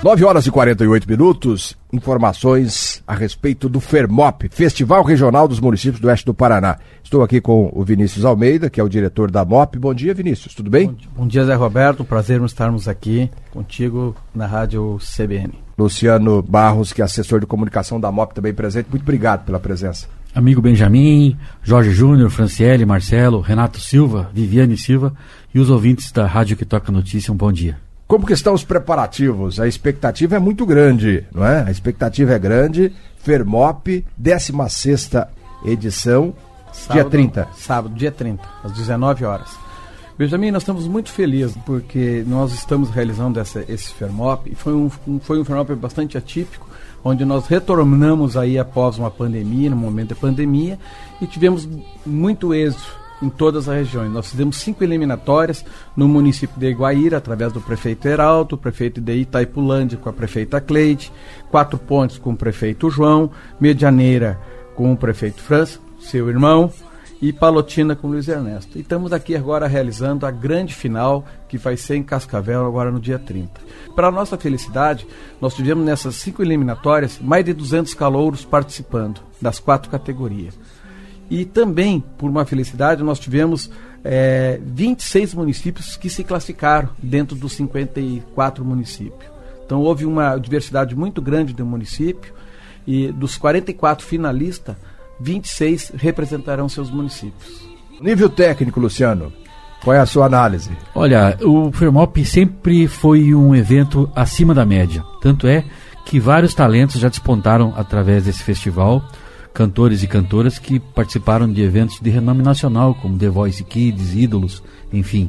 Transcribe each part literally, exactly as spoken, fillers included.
nove horas e quarenta e oito minutos, informações a respeito do FERMOP, Festival Regional dos Municípios do Oeste do Paraná. Estou aqui com o Vinícius Almeida, que é o diretor da M O P. Bom dia, Vinícius, tudo bem? Bom dia, Bom dia Zé Roberto, prazer em estarmos aqui contigo na Rádio C B N. Luciano Barros, que é assessor de comunicação da M O P, também presente. Muito obrigado pela presença. Amigo Benjamin, Jorge Júnior, Franciele, Marcelo, Renato Silva, Viviane Silva e os ouvintes da Rádio que Toca Notícia, um bom dia. Como que estão os preparativos? A expectativa é muito grande, não é? A expectativa é grande. FERMOP, décima sexta edição, sábado, dia trinta. Sábado, dia trinta, às dezenove horas. Benjamin, nós estamos muito felizes porque nós estamos realizando essa, esse FERMOP e foi um, um, foi um FERMOP bastante atípico, onde nós retornamos aí após uma pandemia, no momento da pandemia, e tivemos muito êxito em todas as regiões. Nós fizemos cinco eliminatórias no município de Iguaíra, através do prefeito Heraldo, o prefeito de Itaipulândia com a prefeita Cleide, Quatro Pontes com o prefeito João, Medianeira com o prefeito França, seu irmão, e Palotina com o Luiz Ernesto. E estamos aqui agora realizando a grande final, que vai ser em Cascavel agora no dia trinta. Para a nossa felicidade, nós tivemos nessas cinco eliminatórias mais de duzentos calouros participando das quatro categorias. E também, por uma felicidade, nós tivemos é, vinte e seis municípios que se classificaram dentro dos cinquenta e quatro municípios. Então houve uma diversidade muito grande do município e dos quarenta e quatro finalistas, vinte e seis representarão seus municípios. Nível técnico, Luciano, qual é a sua análise? Olha, o FERMOP sempre foi um evento acima da média. Tanto é que vários talentos já despontaram através desse festival. Cantores e cantoras que participaram de eventos de renome nacional, como The Voice Kids, Ídolos, enfim.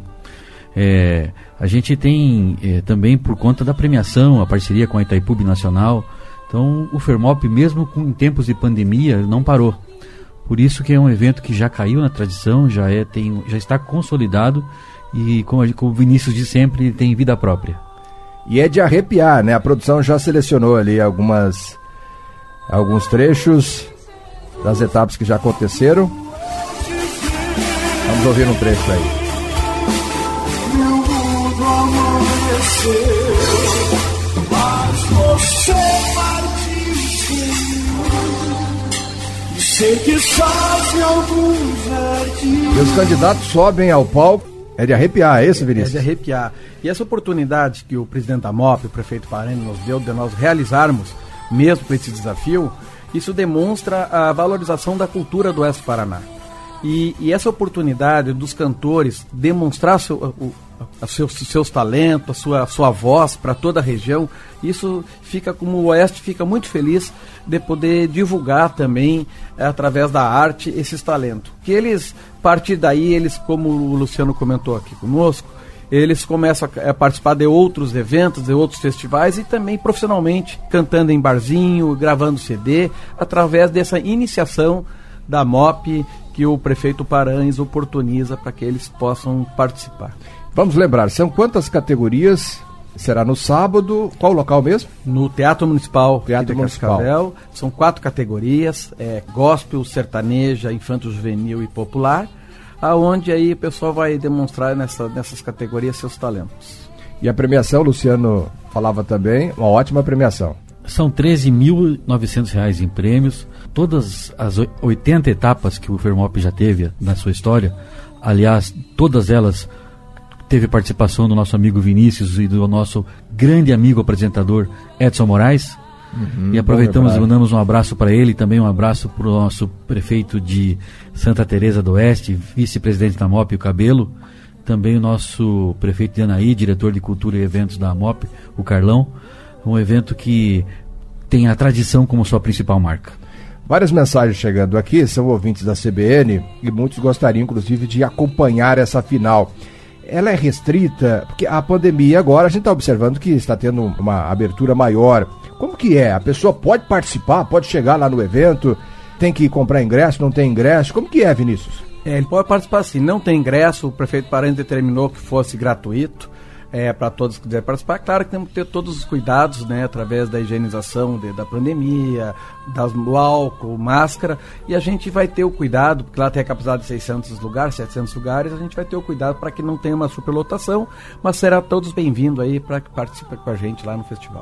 É, a gente tem é, também, por conta da premiação, a parceria com a Itaipu Nacional. Então, o FERMOP, mesmo com, em tempos de pandemia, não parou. Por isso que é um evento que já caiu na tradição, já, é, tem, já está consolidado e, como, como o Vinícius diz sempre, tem vida própria. E é de arrepiar, né? A produção já selecionou ali algumas, alguns trechos das etapas que já aconteceram. Vamos ouvir um trecho aí. Meu mundo amanheceu, mas você partiu, e sei que faz algum jardim. E os candidatos sobem ao palco. É de arrepiar, é isso, Vinícius? É de arrepiar. E essa oportunidade que o presidente da M O P, o prefeito Paranhos, nos deu de nós realizarmos, mesmo com esse desafio, isso demonstra a valorização da cultura do Oeste do Paraná. E, e essa oportunidade dos cantores demonstrar seu, o, a seus, seus talentos, a sua, a sua voz para toda a região, isso fica como o Oeste fica muito feliz de poder divulgar também, através da arte, esses talentos. Que eles, a partir daí, eles, como o Luciano comentou aqui conosco, eles começam a participar de outros eventos, de outros festivais e também profissionalmente, cantando em barzinho, gravando C D, através dessa iniciação da M O P que o prefeito Paranhos oportuniza para que eles possam participar. Vamos lembrar, são quantas categorias? Será no sábado, qual local mesmo? No Teatro Municipal Teatro de Municipal. Cascavel. São quatro categorias, é, gospel, sertaneja, infanto-juvenil e popular, aonde aí o pessoal vai demonstrar nessa, nessas categorias seus talentos. E a premiação, Luciano falava também, uma ótima premiação. São treze mil e novecentos reais em prêmios. Todas as oitenta etapas que o FERMOP já teve na sua história, aliás, todas elas teve participação do nosso amigo Vinícius e do nosso grande amigo apresentador Edson Moraes. Uhum, e aproveitamos e mandamos um abraço para ele, também um abraço para o nosso prefeito de Santa Teresa do Oeste, vice-presidente da M O P, o Cabelo, também o nosso prefeito de Anaí, diretor de Cultura e Eventos da M O P, o Carlão, um evento que tem a tradição como sua principal marca. Várias mensagens chegando aqui, são ouvintes da C B N e muitos gostariam inclusive de acompanhar essa final. Ela é restrita, porque a pandemia agora a gente está observando que está tendo uma abertura maior. Como que é? A pessoa pode participar, pode chegar lá no evento, tem que comprar ingresso, não tem ingresso? Como que é, Vinícius? É, ele pode participar sim, não tem ingresso, o prefeito Paranhos determinou que fosse gratuito. É, para todos que quiserem participar. Claro que temos que ter todos os cuidados, né, através da higienização de, da pandemia, das, do álcool, máscara, e a gente vai ter o cuidado, porque lá tem a capacidade de seiscentos lugares, setecentos lugares, a gente vai ter o cuidado para que não tenha uma superlotação, mas será todos bem-vindos aí para que participem com a gente lá no festival.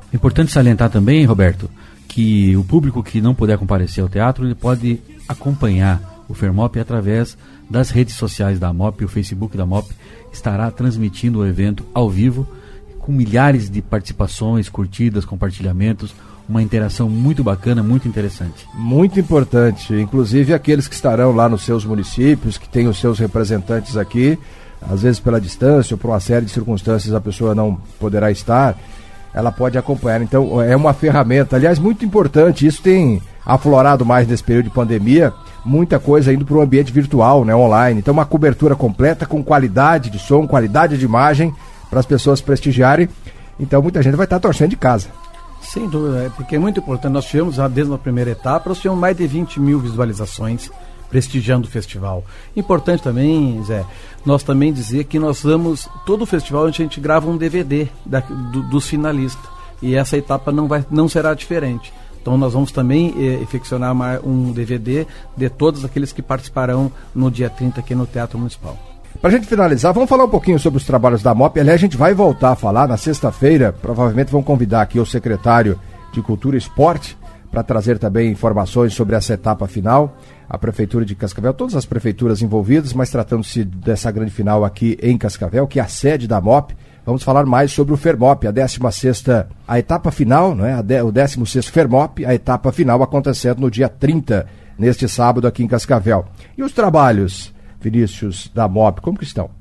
Importante salientar também, Roberto, que o público que não puder comparecer ao teatro, ele pode acompanhar o Fermop através das redes sociais da AMOP. O Facebook da AMOP estará transmitindo o evento ao vivo, com milhares de participações, curtidas, compartilhamentos, uma interação muito bacana, muito interessante. Muito importante, inclusive aqueles que estarão lá nos seus municípios, que têm os seus representantes aqui, às vezes pela distância ou por uma série de circunstâncias a pessoa não poderá estar, ela pode acompanhar. Então é uma ferramenta, aliás, muito importante. Isso tem aflorado mais nesse período de pandemia, muita coisa indo para o ambiente virtual, né, online. Então uma cobertura completa com qualidade de som, qualidade de imagem para as pessoas prestigiarem. Então muita gente vai estar torcendo de casa. Sem dúvida, porque é muito importante. Nós tivemos, desde a primeira etapa, nós tivemos mais de vinte mil visualizações prestigiando o festival. Importante também, Zé, nós também dizer que nós vamos, todo o festival a gente grava um D V D da, do, dos finalistas, e essa etapa não, vai, não será diferente. Então nós vamos também eh, efeccionar um D V D de todos aqueles que participarão no dia trinta aqui no Teatro Municipal. Para a gente finalizar, vamos falar um pouquinho sobre os trabalhos da AMOP. Aliás, a gente vai voltar a falar na sexta-feira, provavelmente vão convidar aqui o secretário de Cultura e Esporte para trazer também informações sobre essa etapa final. A Prefeitura de Cascavel, todas as prefeituras envolvidas, mas tratando-se dessa grande final aqui em Cascavel, que é a sede da AMOP. Vamos falar mais sobre o Fermop, a décima sexta, a etapa final, não é? A de, o décimo sexto Fermop, a etapa final acontecendo no dia trinta, neste sábado aqui em Cascavel. E os trabalhos, Vinícius, da AMOP, como que estão?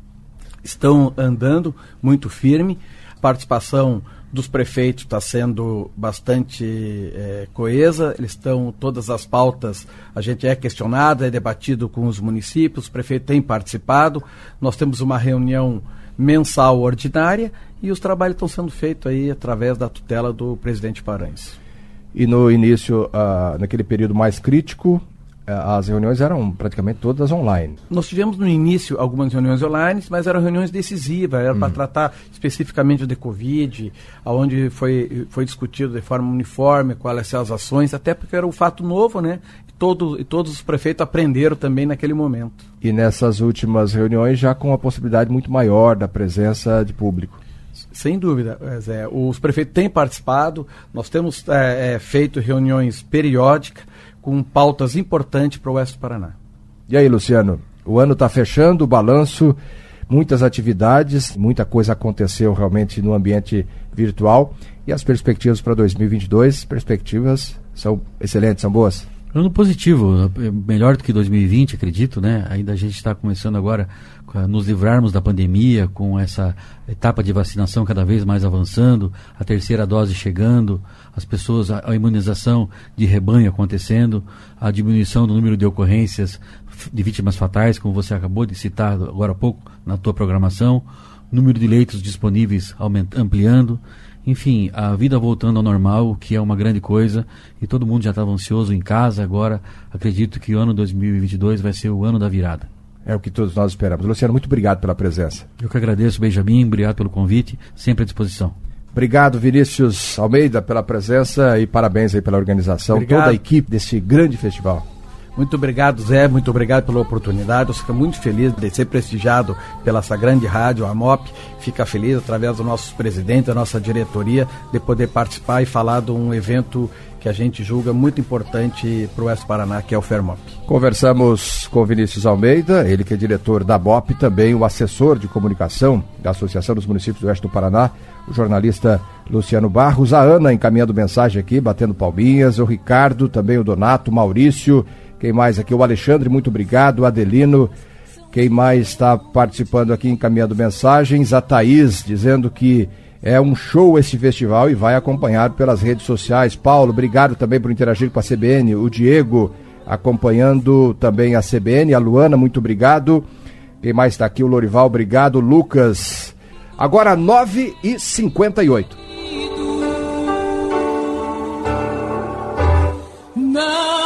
Estão andando muito firme. A participação dos prefeitos está sendo bastante é, coesa. Eles estão, todas as pautas, a gente é questionado, é debatido com os municípios, os prefeitos têm participado. Nós temos uma reunião mensal ordinária e os trabalhos estão sendo feitos aí através da tutela do presidente Paranhos. E no início, uh, naquele período mais crítico, as reuniões eram praticamente todas online. Nós tivemos no início algumas reuniões online, mas eram reuniões decisivas, era hum. para tratar especificamente de Covid, onde foi, foi discutido de forma uniforme quais são as ações, até porque era um fato novo, né? E, todo, e todos os prefeitos aprenderam também naquele momento. E nessas últimas reuniões já com a possibilidade muito maior da presença de público. Sem dúvida, Zé. Os prefeitos têm participado, nós temos é, é, feito reuniões periódicas, com pautas importantes para o Oeste do Paraná. E aí, Luciano, o ano está fechando, o balanço, muitas atividades, muita coisa aconteceu realmente no ambiente virtual, e as perspectivas para dois mil e vinte e dois, perspectivas são excelentes, são boas? Ano positivo, melhor do que dois mil e vinte, acredito, né? Ainda a gente está começando agora a nos livrarmos da pandemia, com essa etapa de vacinação cada vez mais avançando, a terceira dose chegando, as pessoas, a, a imunização de rebanho acontecendo, a diminuição do número de ocorrências de vítimas fatais, como você acabou de citar agora há pouco na tua programação, número de leitos disponíveis aument, ampliando. Enfim, a vida voltando ao normal, que é uma grande coisa, e todo mundo já estava ansioso em casa. Agora acredito que o ano dois mil e vinte e dois vai ser o ano da virada. É o que todos nós esperamos. Luciano, muito obrigado pela presença. Eu que agradeço, Benjamin, obrigado pelo convite, sempre à disposição. Obrigado, Vinícius Almeida, pela presença e parabéns aí pela organização, obrigado. Toda a equipe desse grande festival. Muito obrigado, Zé, muito obrigado pela oportunidade. Eu fico muito feliz de ser prestigiado pela essa grande rádio, a AMOP. Fica feliz, através do nosso presidente, da nossa diretoria, de poder participar e falar de um evento que a gente julga muito importante para o Oeste do Paraná, que é o Fermop. Conversamos com Vinícius Almeida, ele que é diretor da AMOP, também o assessor de comunicação da Associação dos Municípios do Oeste do Paraná, o jornalista Luciano Barros, a Ana encaminhando mensagem aqui, batendo palminhas, o Ricardo, também o Donato, o Maurício, quem mais aqui? O Alexandre, muito obrigado, o Adelino, quem mais está participando aqui, encaminhando mensagens, a Thaís, dizendo que é um show esse festival e vai acompanhar pelas redes sociais. Paulo, obrigado também por interagir com a C B N. O Diego, acompanhando também a C B N. A Luana, muito obrigado. Quem mais está aqui? O Lorival, obrigado. Lucas. Agora nove e cinquenta e oito. Não.